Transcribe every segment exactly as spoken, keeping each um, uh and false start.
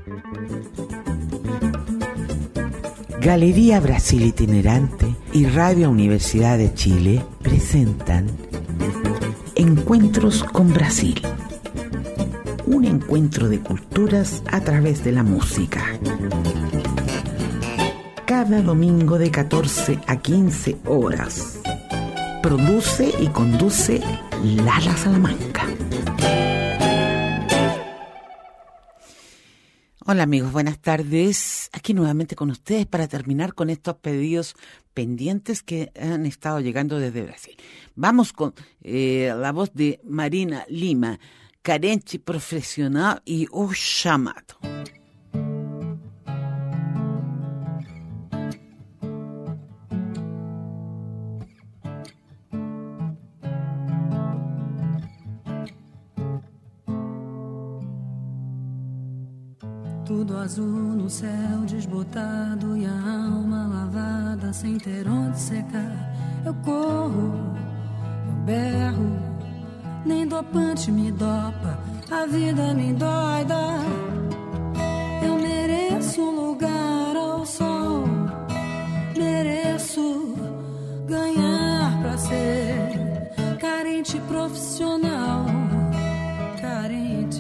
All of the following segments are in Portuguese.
Galería Brasil Itinerante y Radio Universidad de Chile presentan Encuentros con Brasil, un encuentro de culturas a través de la música. Cada domingo de catorce a quince horas. Produce y conduce Lala Salamanca. Hola amigos, buenas tardes. Aquí nuevamente con ustedes para terminar con estos pedidos pendientes que han estado llegando desde Brasil. Vamos con eh, la voz de Marina Lima, Carente Profesional y O Chamado. Tudo azul no céu desbotado e a alma lavada sem ter onde secar. Eu corro, eu berro, nem dopante me dopa, a vida me endoida. Eu mereço um lugar ao sol, mereço ganhar pra ser carente profissional, carente.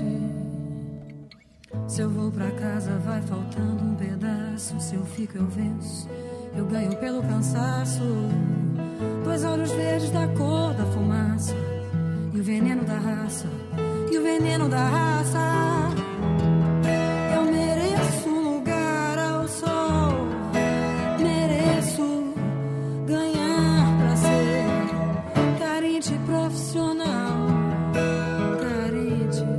Se eu vou pra casa vai faltando um pedaço. Se eu fico eu venço, eu ganho pelo cansaço. Dois olhos verdes da cor da fumaça, e o veneno da raça, e o veneno da raça. Eu mereço um lugar ao sol, mereço ganhar pra ser carente profissional, carente.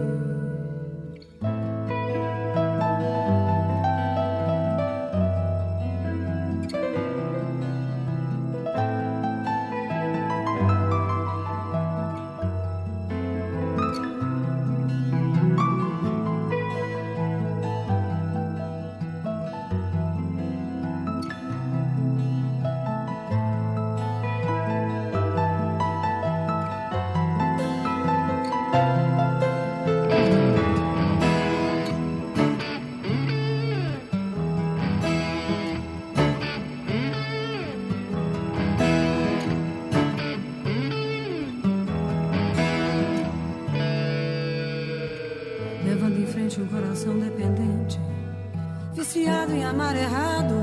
O coração dependente, viciado em amar errado,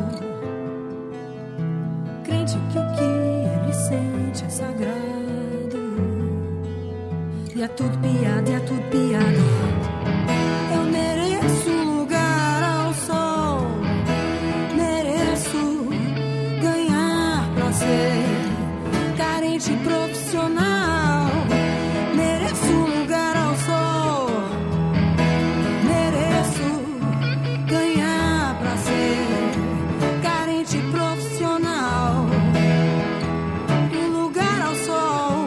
crente que o que ele sente é sagrado. E é tudo piada, e é tudo piada. Eu mereço um lugar ao sol, mereço ganhar pra ser carente profissional, mereço um lugar ao sol, ganhar pra ser carente profissional, um lugar ao sol.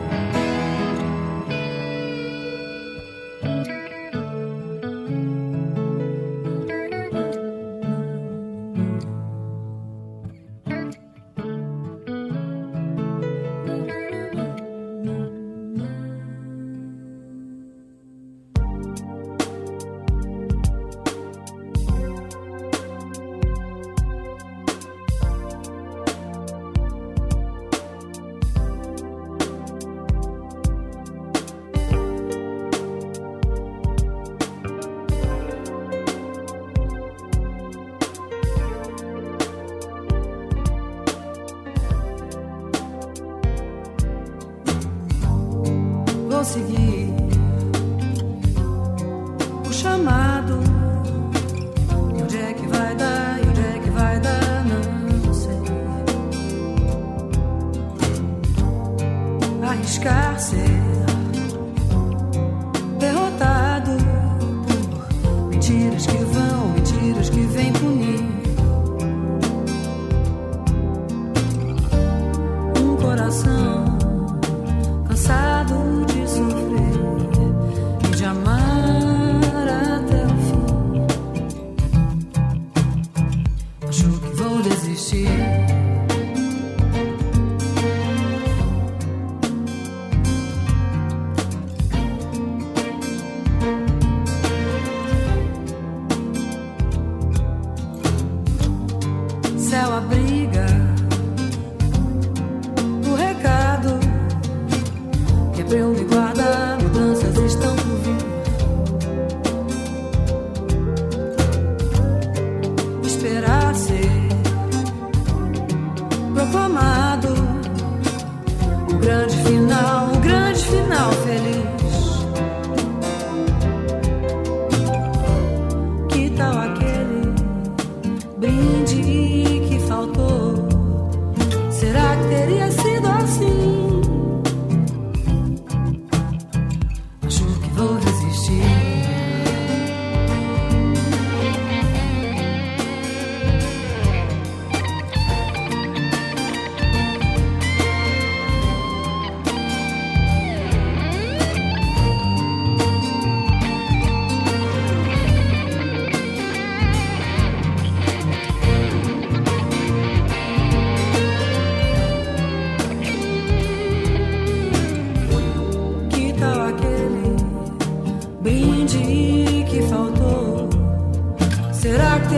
Seguir o chamado. E onde é que vai dar? E onde é que vai dar? Não sei. Arriscar ser derrotado por mentiras que vão, mentiras que vêm punir. Um coração cansado de sofrer e de amar até o fim. Acho que vou desistir.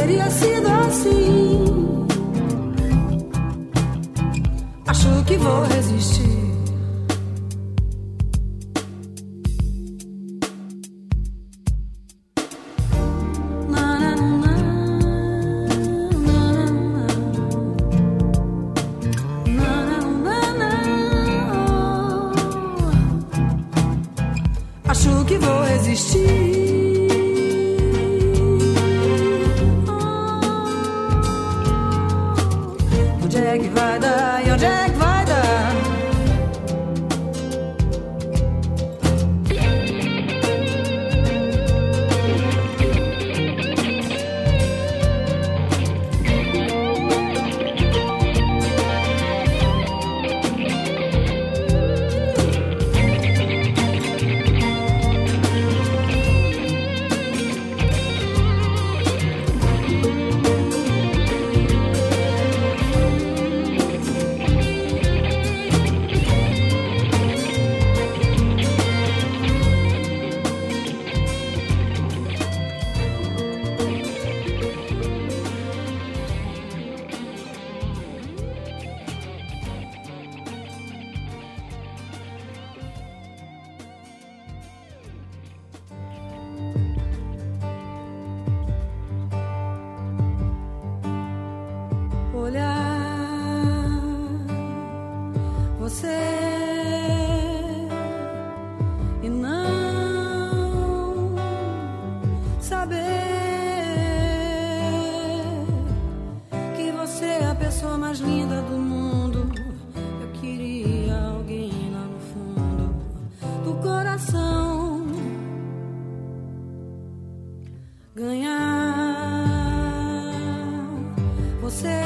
teria sido assim. Acho que vou resistir. Acho que vou resistir. Onde é que vai dar? E onde é que vai dar? Olhar você e não saber que você é a pessoa mais linda do mundo. Eu queria alguém lá no fundo do coração ganhar você.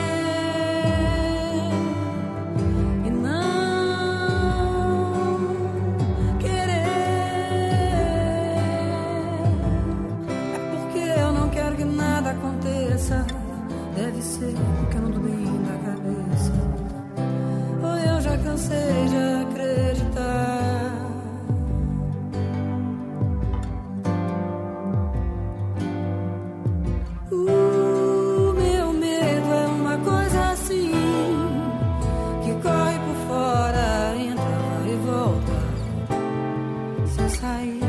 Deve ser porque eu não tô bem da cabeça, ou eu já cansei de acreditar. O meu medo é uma coisa assim, que corre por fora, entra e volta, sem sair.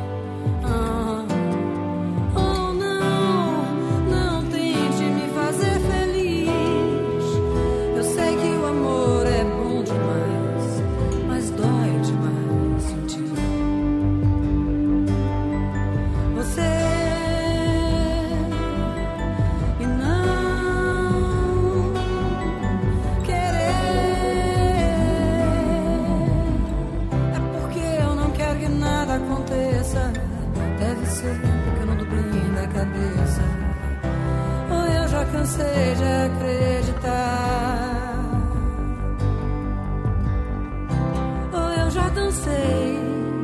Cansei de acreditar, ou eu já cansei.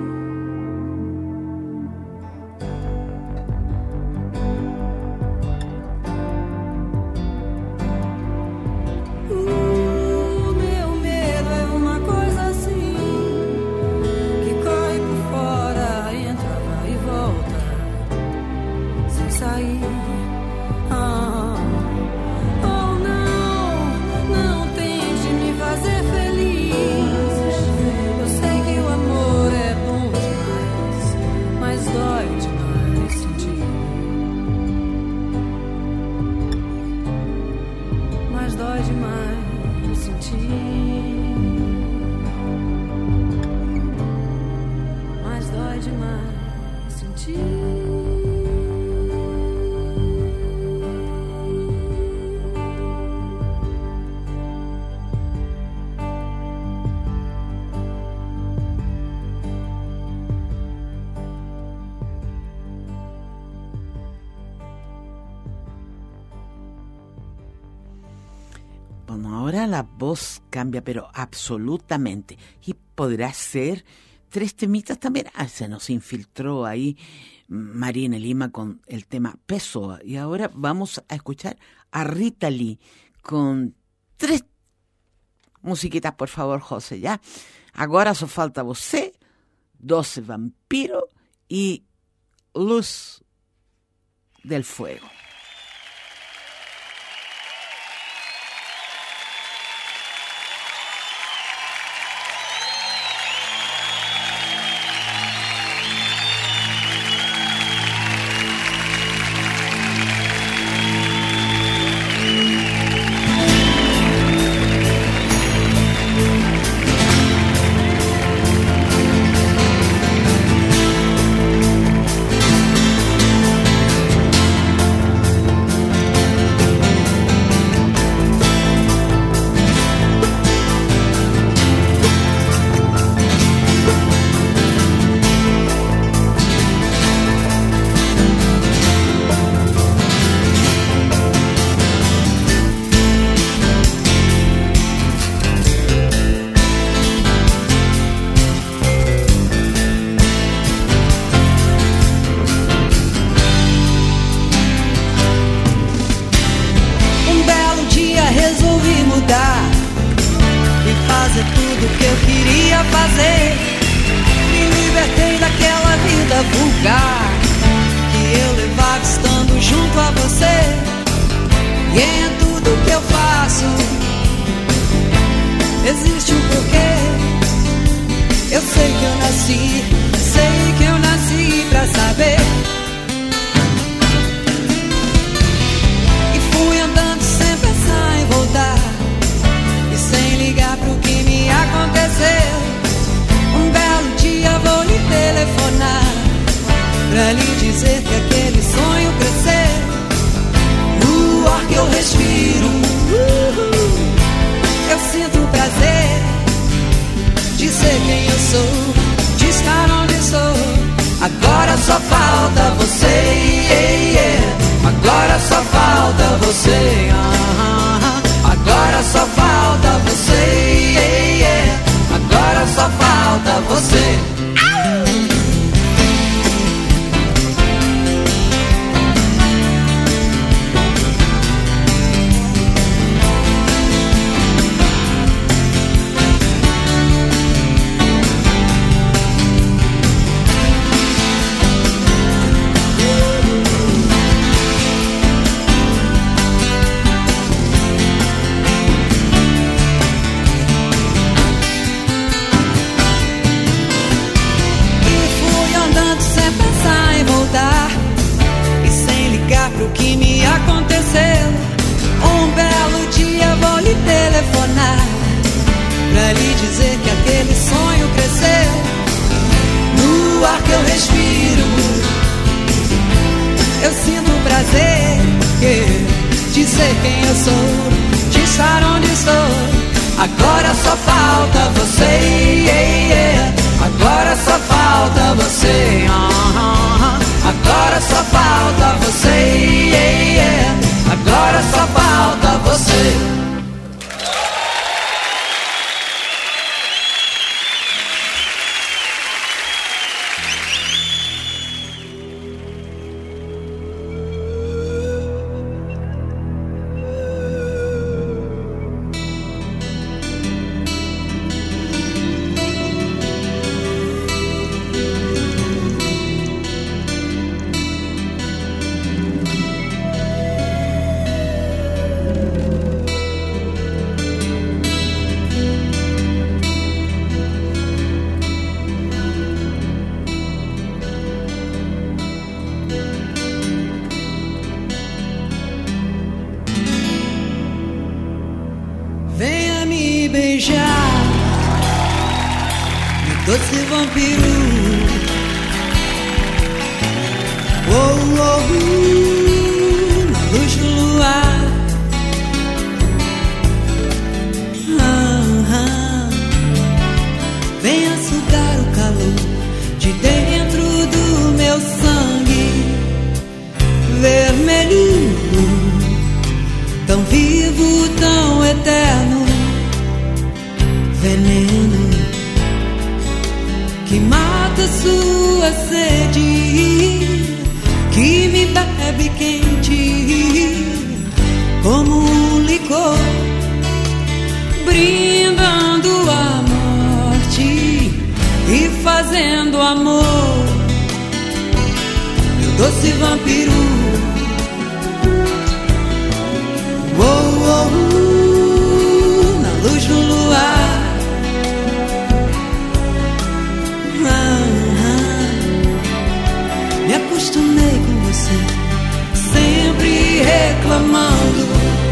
O meu medo é uma coisa assim, que corre por fora, entra, vai e volta, sem sair. Bueno, ahora la voz cambia, pero absolutamente. Y podrá ser tres temitas también. Ah, se nos infiltró ahí Marina Lima con el tema Pessoa. Y ahora vamos a escuchar a Rita Lee con tres musiquitas, por favor, José, ¿ya? Agora só falta você, Doce Vampiro y Luz del Fuego. E em tudo que eu faço existe um porquê. Eu sei que eu nasci, sei que eu nasci pra saber. E fui andando sem pensar em voltar, e sem ligar pro que me aconteceu. Um belo dia vou lhe telefonar, pra lhe dizer que aquele sonho cresceu. No ar que eu respiro, uh-uh, eu sinto prazer de ser quem eu sou, de estar onde estou. Agora só falta você, yeah, yeah. Agora só falta você, uh-huh. Agora só falta você, yeah, yeah. Agora só falta você. Pro que me aconteceu. Um belo dia vou lhe telefonar, pra lhe dizer que aquele sonho cresceu. No ar que eu respiro, eu sinto prazer, yeah, de ser quem eu sou, de estar onde estou. Agora só falta você, yeah, yeah. Agora só falta você, uh-huh. Agora só falta você, yeah, yeah. Agora só falta você. Doce vampiro, oh, oh, oh, na luz do luar, ah, ah. Venha sugar o calor de dentro do meu sangue vermelho, tão vivo, tão eterno, veneno que mata sua sede, que me bebe quente como um licor, brindando a morte e fazendo amor. Meu doce vampiro, oh, oh, oh, na luz do luar. Me acostumei com você, sempre reclamando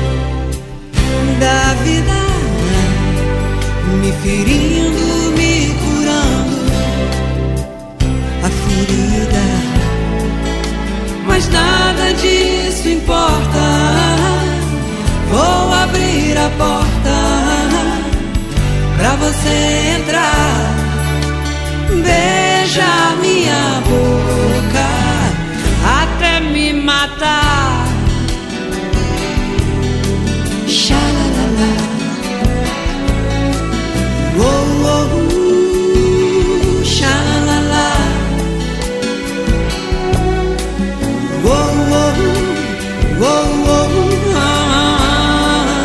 da vida, me ferindo, me curando a ferida. Mas nada disso importa, vou abrir a porta pra você entrar, beijar minha boca até me matar. Xalalala, oh, oh, oh, xalalala, oh, oh, oh, oh, oh, ah,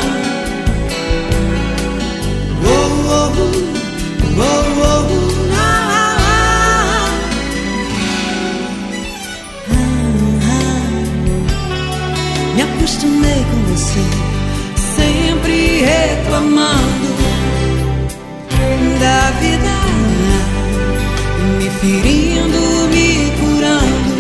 oh, oh, oh, oh, oh. acostumei com você, sempre reclamando da vida, me ferindo, me curando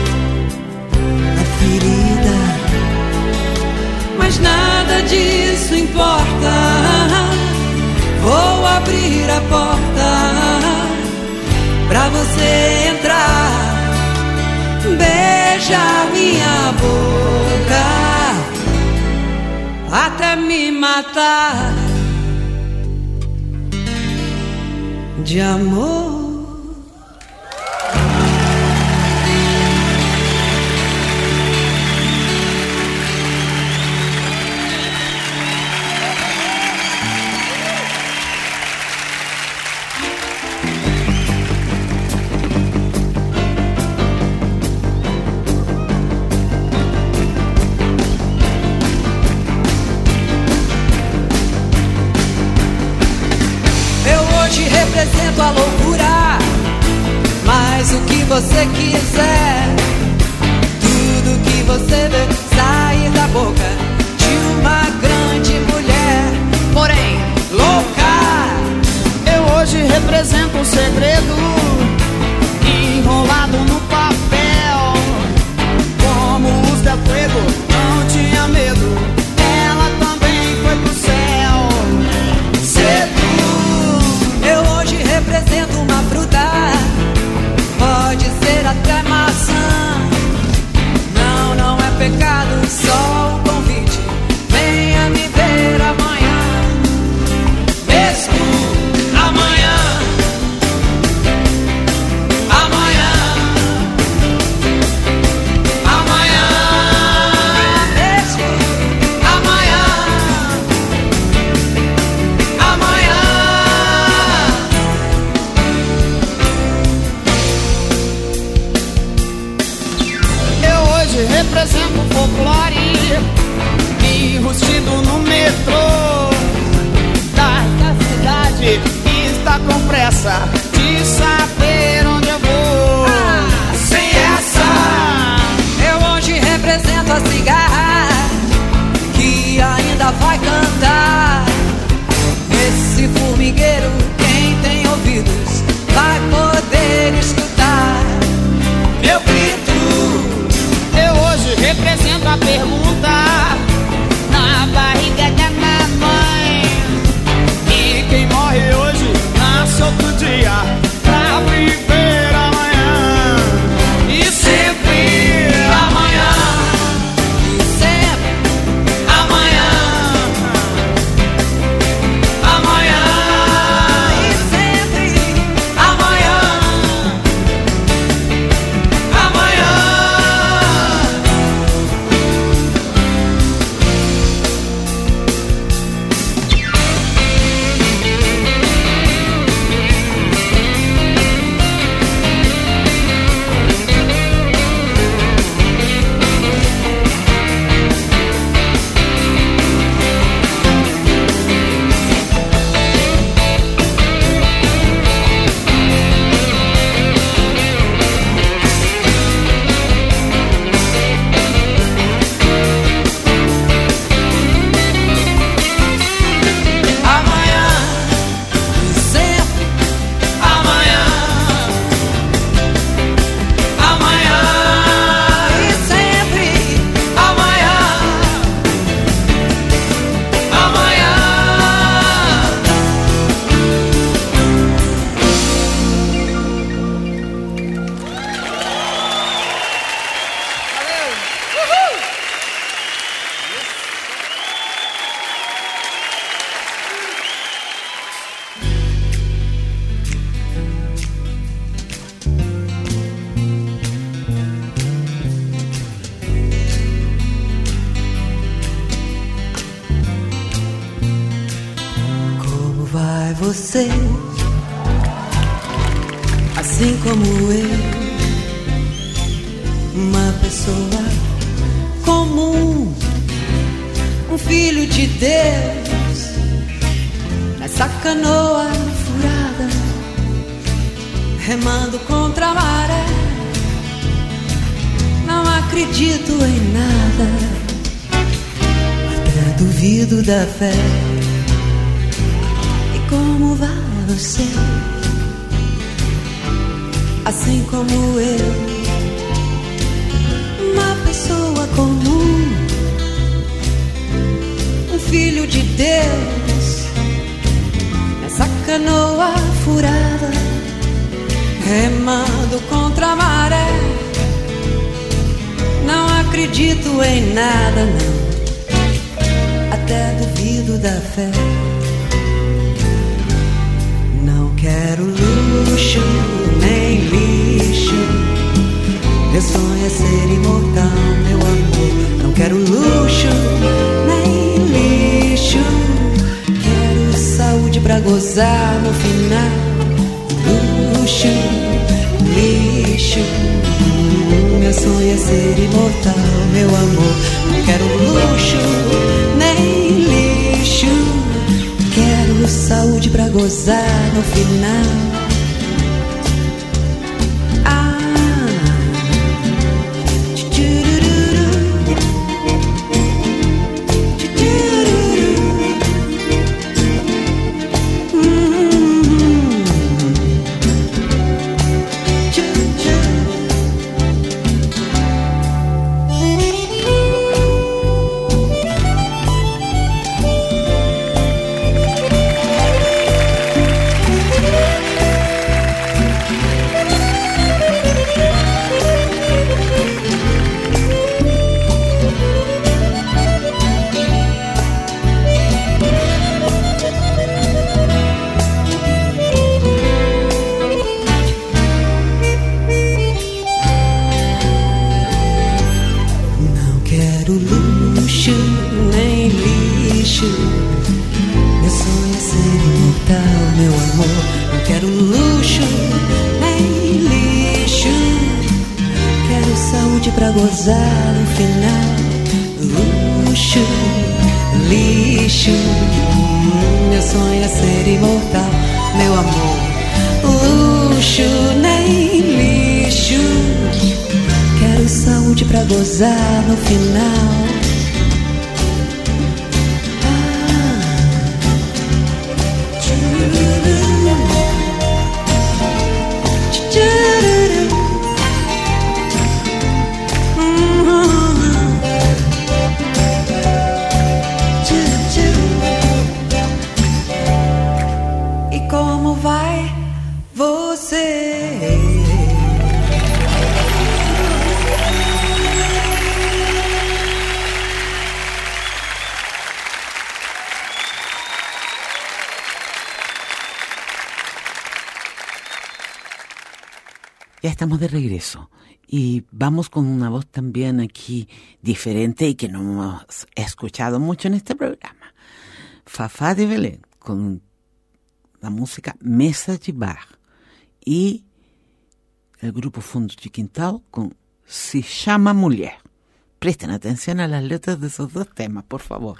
a ferida. Mas nada disso importa, vou abrir a porta pra você entrar, beijar minha boca até me matar de amor. Represento a loucura, mas o que você quiser, tudo que você vê sair da boca de uma grande mulher, porém louca. Eu hoje represento um segredo enrolado no papel, como luz de fuego, não tinha medo, ela também foi pro céu. Cedo. Eu hoje represento uma fruta, pode ser até maçã. Não, não é pecado, só um convite, venha me ver amanhã, mesmo amanhã, amanhã, amanhã, mesmo amanhã, amanhã. Represento o folclore enrustido no metrô da cidade, está com pressa de saber onde eu vou. Ah, sem essa. Eu hoje represento a cigarra que ainda vai cantar. Esse formigueiro, quem tem ouvidos vai poder escutar meu grito. Represento a pergunta na barriga da mamãe, e quem morre hoje nasce outro dia pra viver amanhã. E sempre amanhã, e sempre amanhã, amanhã, e sempre amanhã, amanhã. Você, assim como eu, uma pessoa comum, um filho de Deus, nessa canoa furada, remando contra a maré. Não acredito em nada, duvido da fé. E como vai você? Assim como eu, uma pessoa comum, um filho de Deus, nessa canoa furada, remando contra a maré. Não acredito em nada, não, até duvido da fé. Não quero luxo nem lixo, meu sonho é ser imortal, meu amor. Não quero luxo nem lixo, quero saúde pra gozar no final. Luxo, lixo, meu sonho é ser imortal, meu amor. Não quero luxo nem lixo, quero saúde pra gozar no final. Gozar no final. Luxo, lixo, meu sonho é ser imortal, meu amor. Luxo, nem lixo, quero saúde pra gozar no final. Ya estamos de regreso y vamos con una voz también aquí diferente y que no hemos escuchado mucho en este programa. Fafá de Belén con la música Mesa de Bar y el grupo Fundo de Quintal con Se Chama Mulher. Presten atención a las letras de esos dos temas, por favor.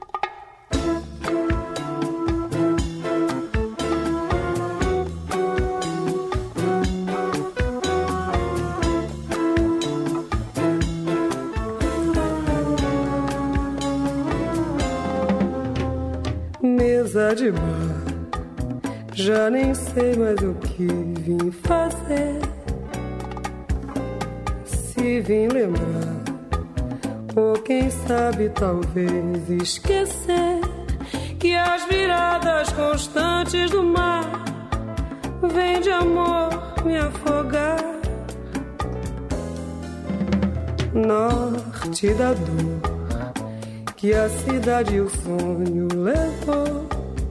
Mesa de bar, já nem sei mais o que vim fazer. Se vim lembrar, ou quem sabe talvez esquecer, que as viradas constantes do mar vêm de amor me afogar. Norte da dor que a cidade e o sonho levou,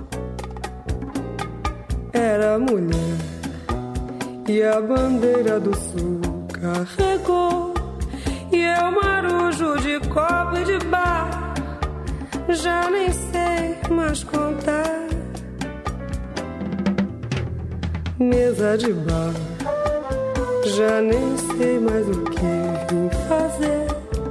era mulher e a bandeira do sul carregou. E eu marujo de copo e de bar, já nem sei mais contar. Mesa de bar, já nem sei mais o que vim fazer.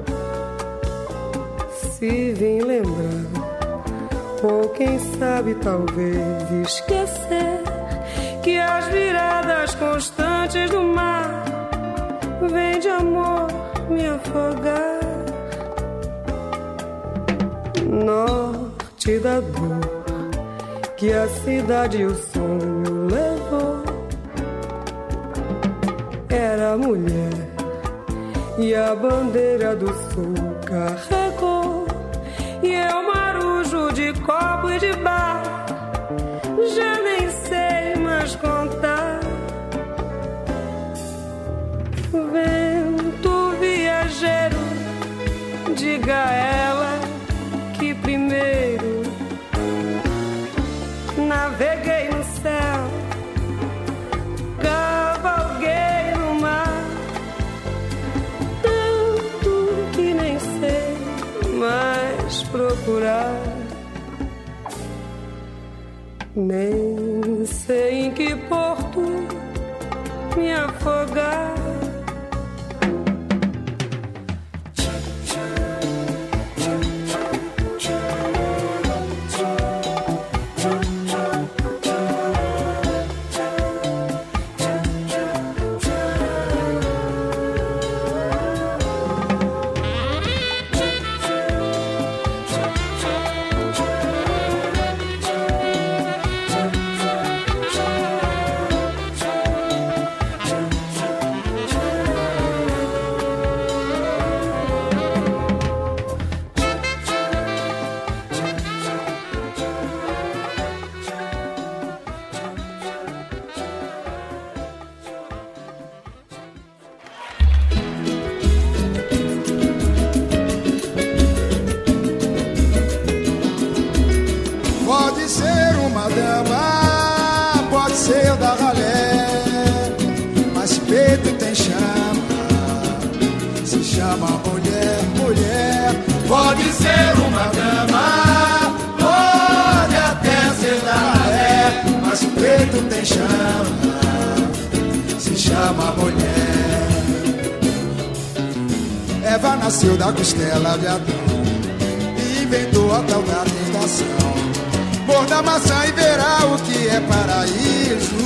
Se vim lembrar, ou quem sabe talvez esquecer, que as viradas constantes do mar vêm de amor me afogar. Norte parte da dor que a cidade e o sonho levou. Era mulher e a bandeira do sul carregou. E eu marujo de copo e de bar, já nem sei mais contar. Vento viajeiro, diga a ela que primeiro naveguei no céu, cavalguei no mar, tanto que nem sei mais procurar. Nem sei em que porto me afogar. Nasceu da costela de Adão e inventou a tal da tentação. Morda a maçã e verá o que é paraíso.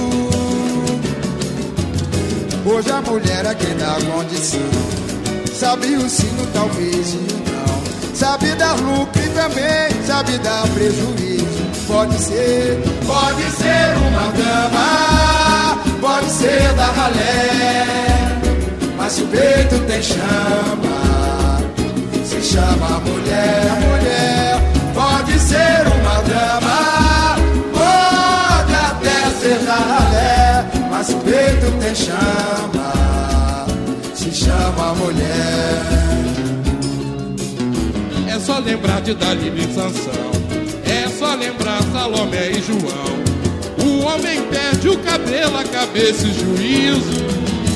Hoje a mulher é quem dá condição. Sabe o sim, o talvez e o não. Sabe dar lucro e também sabe dar prejuízo. Pode ser, pode ser uma dama, pode ser da ralé, mas se o peito tem chama, se chama mulher, mulher. Pode ser uma dama, pode até ser da ralé, mas se o peito tem chama, se chama mulher. É só lembrar de Dalila e Sansão, é só lembrar Salomé e João. O homem perde o cabelo, a cabeça e o juízo.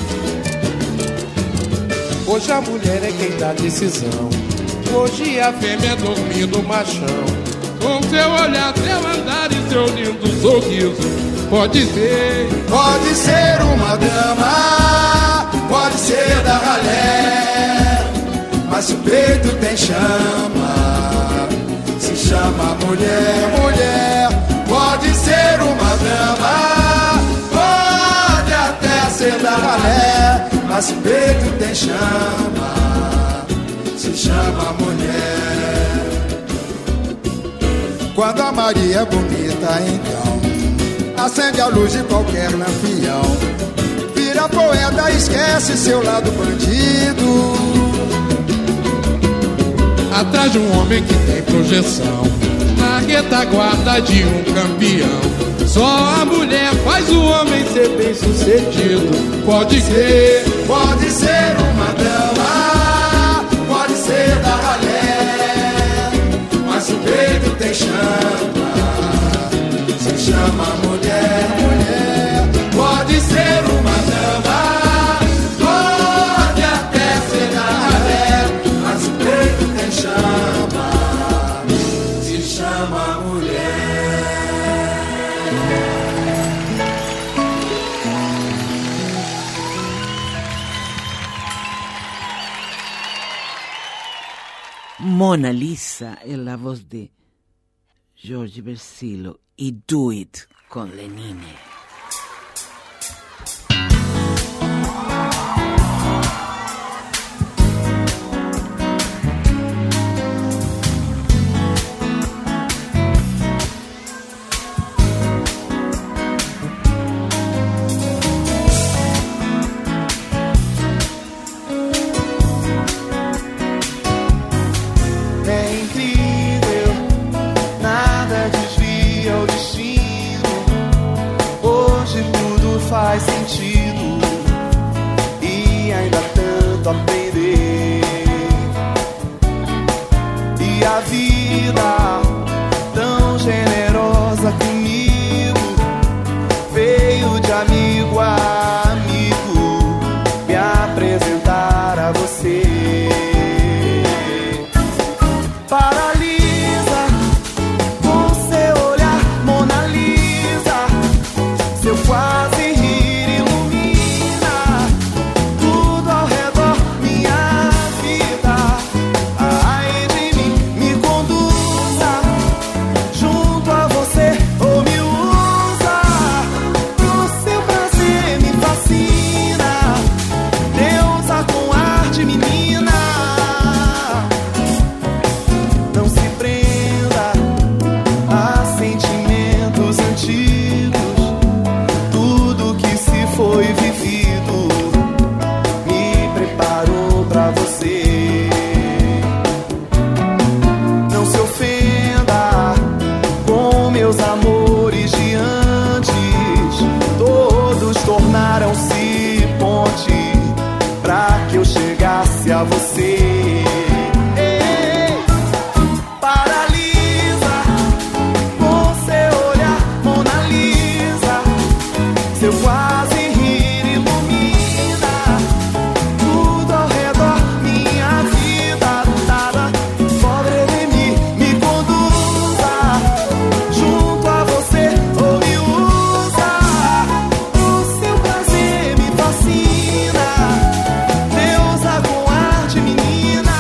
Hoje a mulher é quem dá decisão. Hoje a fêmea dormindo o machão, com seu olhar, seu andar e seu lindo sorriso. Pode ser, pode ser uma dama, pode ser da ralé, mas se o peito tem chama, se chama mulher, mulher. Pode ser uma dama, pode até ser da ralé, mas se o peito tem chama, se chama mulher. Quando a Maria é bonita, então acende a luz de qualquer lampião. Vira poeta, esquece seu lado bandido. Atrás de um homem que tem projeção, na retaguarda de um campeão. Só a mulher faz o homem ser bem sucedido. Pode ser, pode ser uma dama, pode ser da ralé, mas o peito tem chama, se chama mulher, mulher. Pode ser uma dama, pode até ser da ralé, mas o peito tem chama, se chama mulher. Mona Lisa es la voz de George Versilo y Do It con Lenine. vida tão generosa comigo, veio de amigo a amigo me apresentar a você. Paralisa com seu olhar, Mona Lisa, seu quase rir ilumina tudo ao redor, minha vida. Ai de mim, me conduza junto a você ou me usa pro seu prazer, me fascina, deusa com ar de menina. Não se prenda a sentimentos antigos, tudo que se foi vivido me preparou pra você. Não se ofenda com meus amores de antes, todos tornaram-se ponte pra que eu chegasse a você. Ei, paralisa com seu olhar, Mona Lisa, seu quase rir ilumina tudo ao redor, minha vida. Nada sobre de mim, me conduza junto a você ou me usa o seu prazer, me fascina, deusa com ar de menina.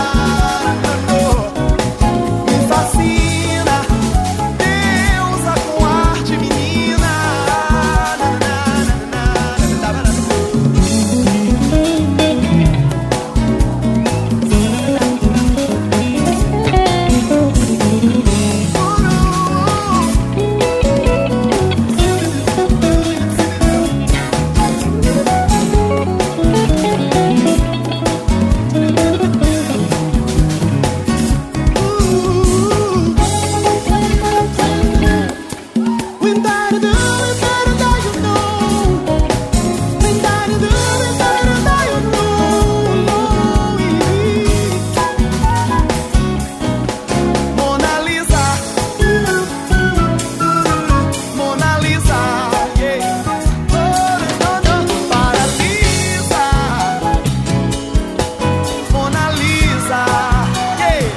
Me fascina, deusa com ar de menina. Mona Lisa, Mona Lisa, yeah. Paralisa, Mona Lisa, yeah.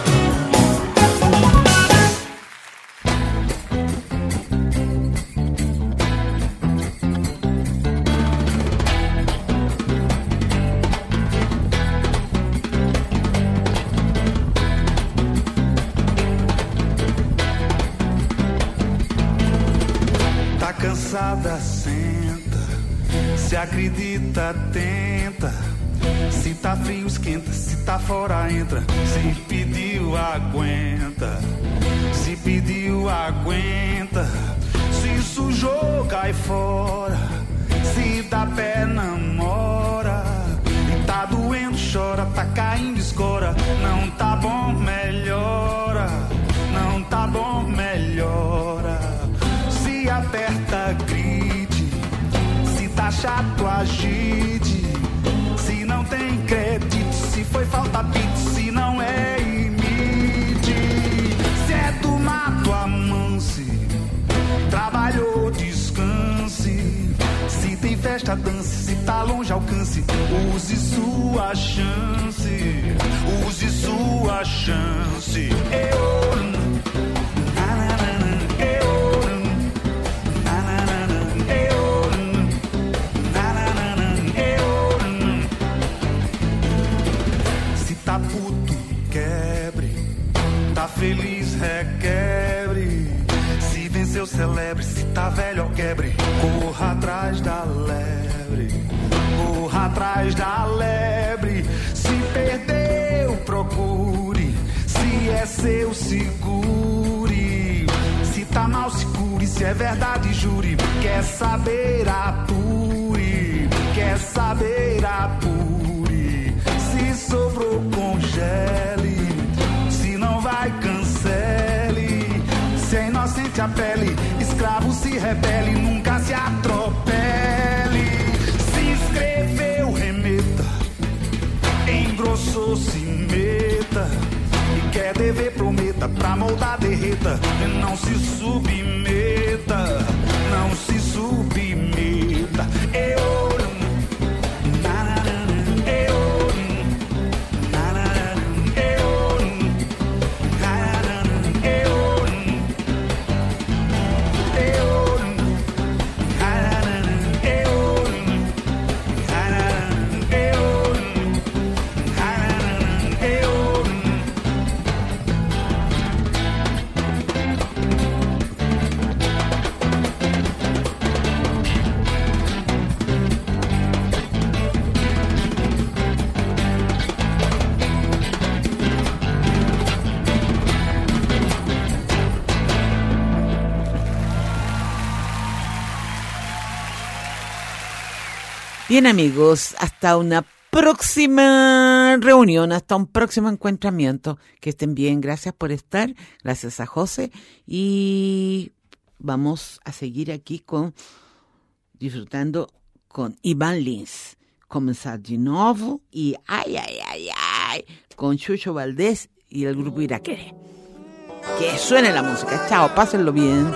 Tá cansada, senta. Se acredita, tenta. Se tá frio, esquenta. Se tá fora, entra. Se pediu, aguenta. Se pediu, aguenta. Se sujou, cai fora. Se dá pé, namora. E tá doendo, chora. Tá caindo, escora. Não tá bom, melhora. Não tá bom, melhora. Se aperta, grite. Se tá chato, agite. Se não tem crédito, se foi falta pito, se não é, imite. Se é do mato, amance. Trabalhou, descanse. Se tem festa, dance. Se tá longe, alcance. Use sua chance. Use sua chance. Eu, na, na, na, na, eu, na, na, na, na, eu, na, na, na, na, eu. Se tá puto, quebre. Tá feliz, requebre. Se venceu, celebre. Se tá velho, quebre. Corra atrás da lebre. Corra atrás da lebre. Se perdeu, procure. Se é seu, segure. Se tá mal, se cure. Se é verdade, jure. Quer saber, apure. Quer saber, apure. Se sobrou, congele. Se não vai, cancele. Se é inocente, apele. Escravo se rebele. Nunca se atropele. Se escreveu, remeta. Engrossou, se meta. E quer escrever prometa, pra moldar derreta. Não se submeta, não se submeta. Eu Bien, amigos, hasta una próxima reunión, hasta un próximo encontramiento. Que estén bien, gracias por estar, gracias a José. Y vamos a seguir aquí con disfrutando con Iván Lins. Comenzar de novo y ay, ay, ay, ay, con Chucho Valdés y el grupo Iraquere. Que suene la música. Chao, pásenlo bien.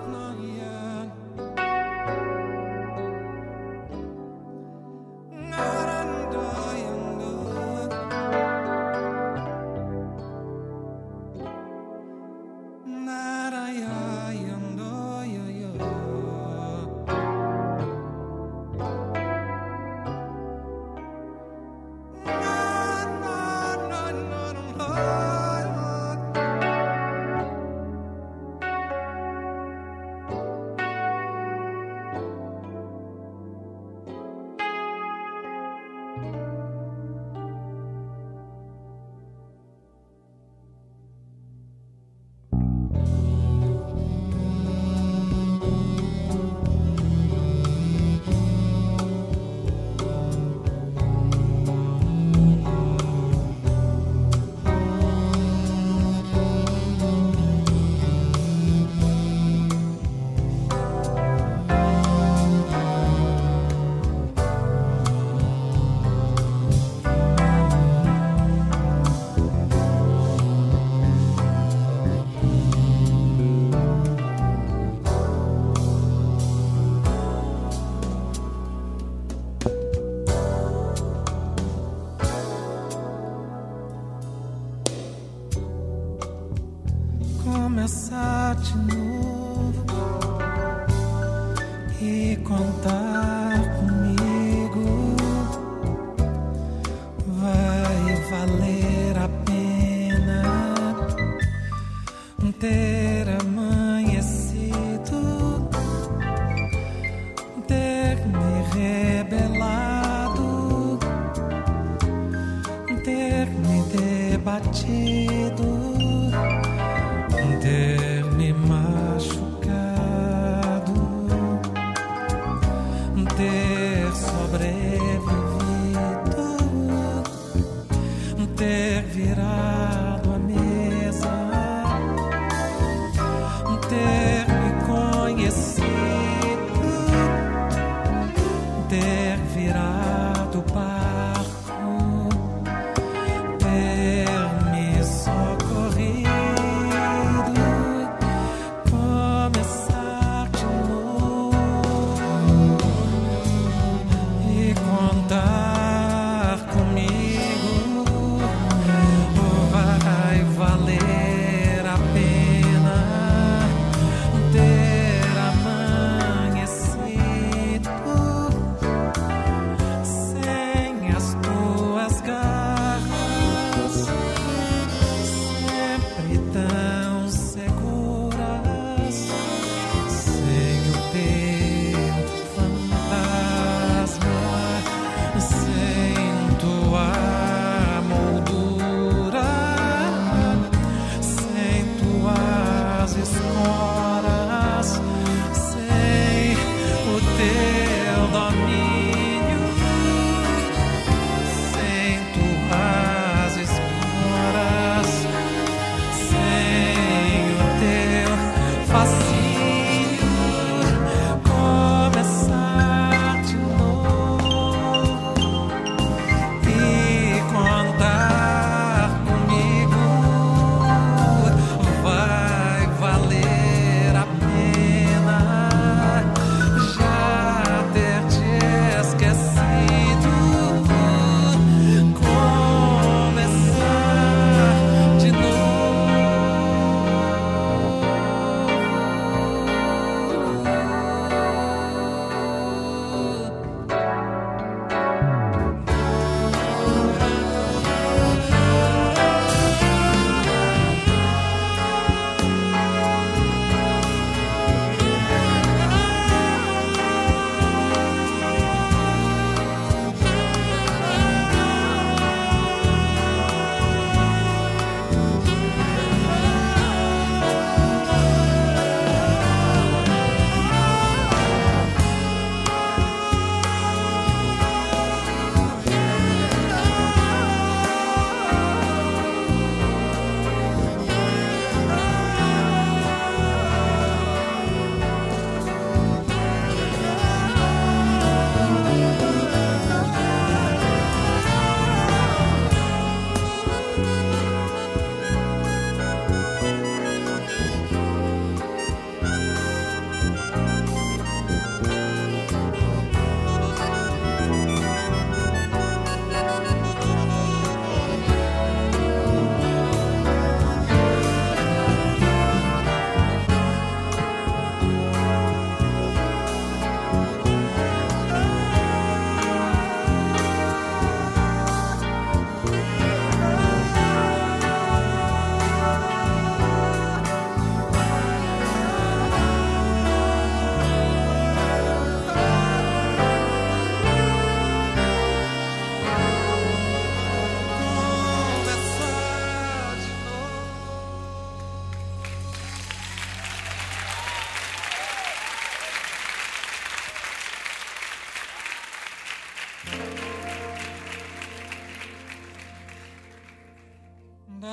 Começar de novo e contar comigo vai valer a pena ter amanhecido, ter me rebelado, ter me debatido, ter me machucado, ter sobrevivido, ter virado a mesa, ter me conhecido, ter virado o barco, ter me socorrido,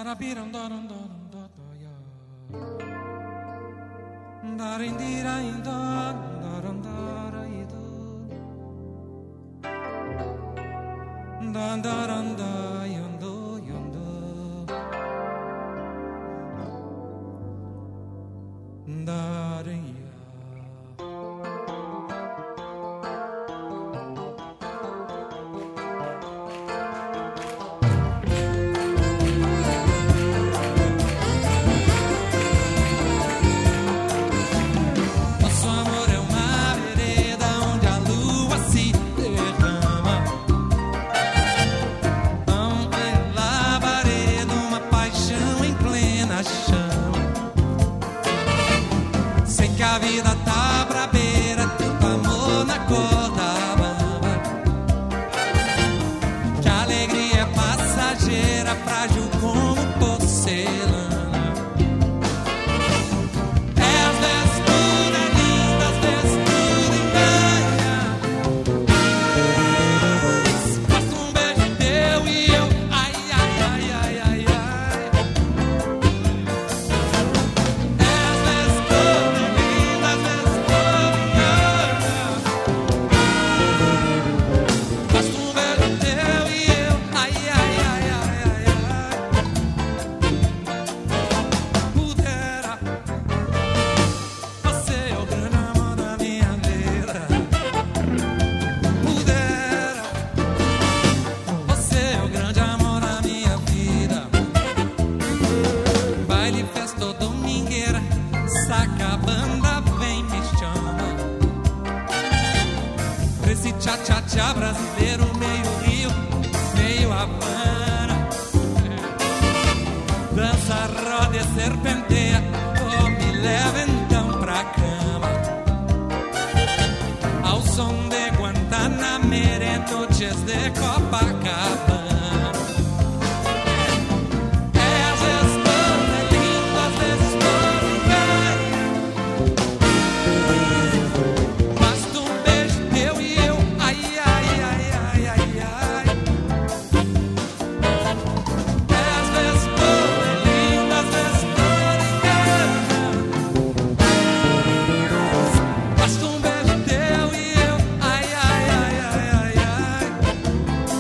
Basta um beijo teu e eu, ai, ai, ai, ai, ai, ai.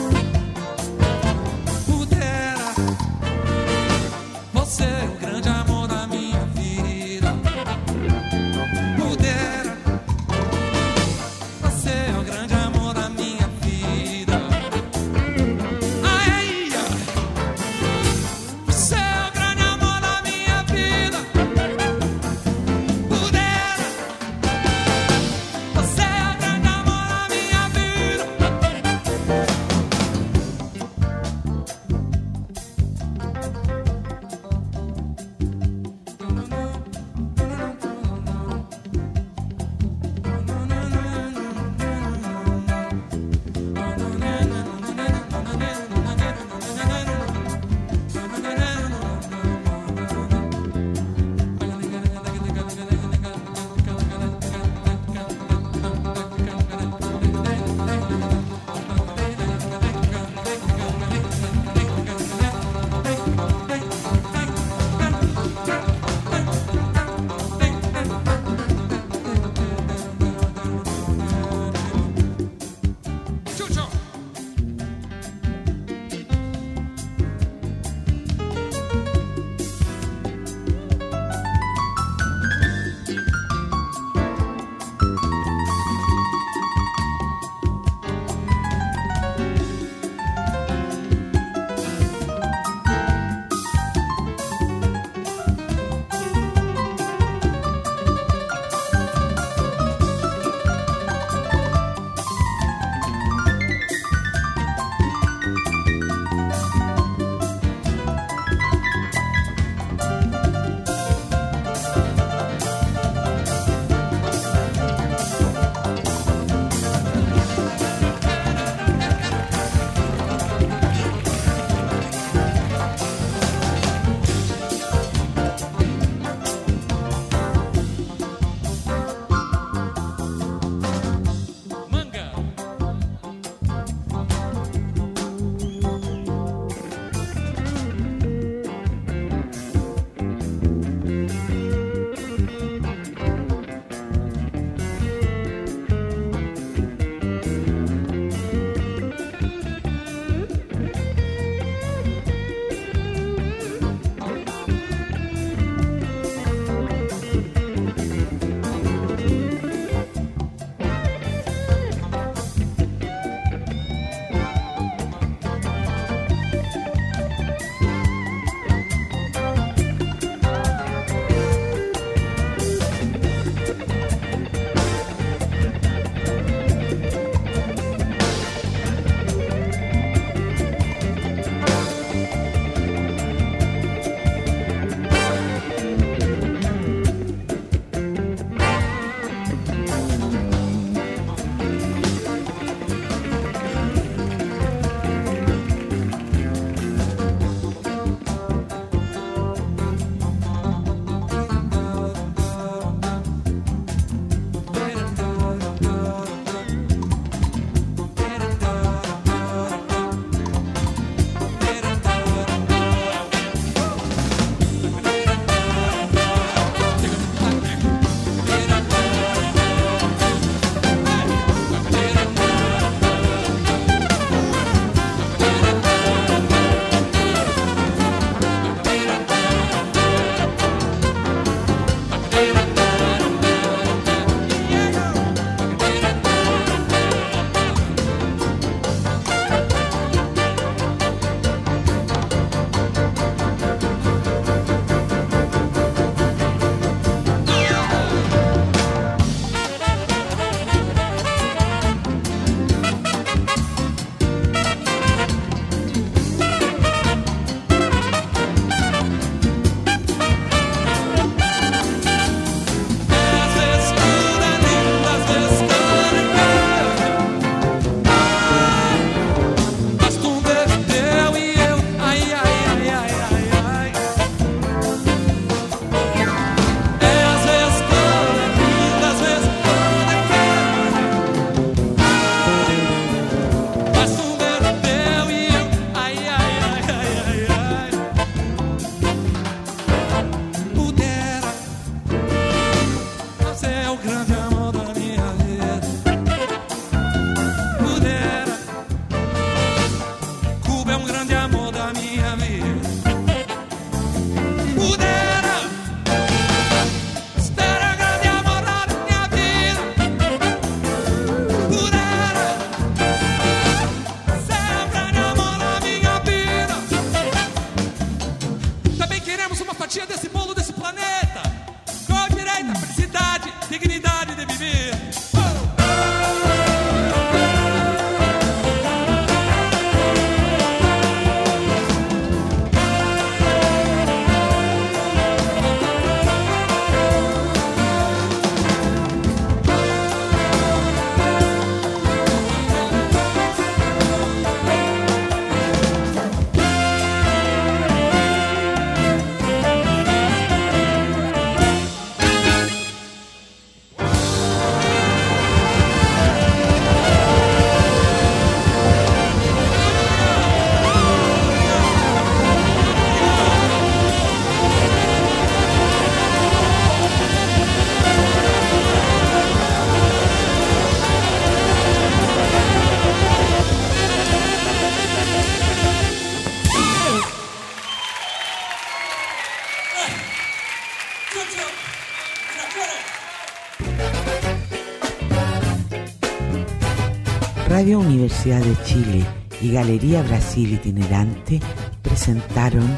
Radio Universidad de Chile y Galería Brasil Itinerante presentaron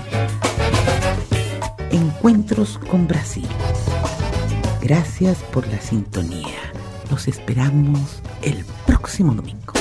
Encuentros con Brasil. Gracias por la sintonía. Los esperamos el próximo domingo.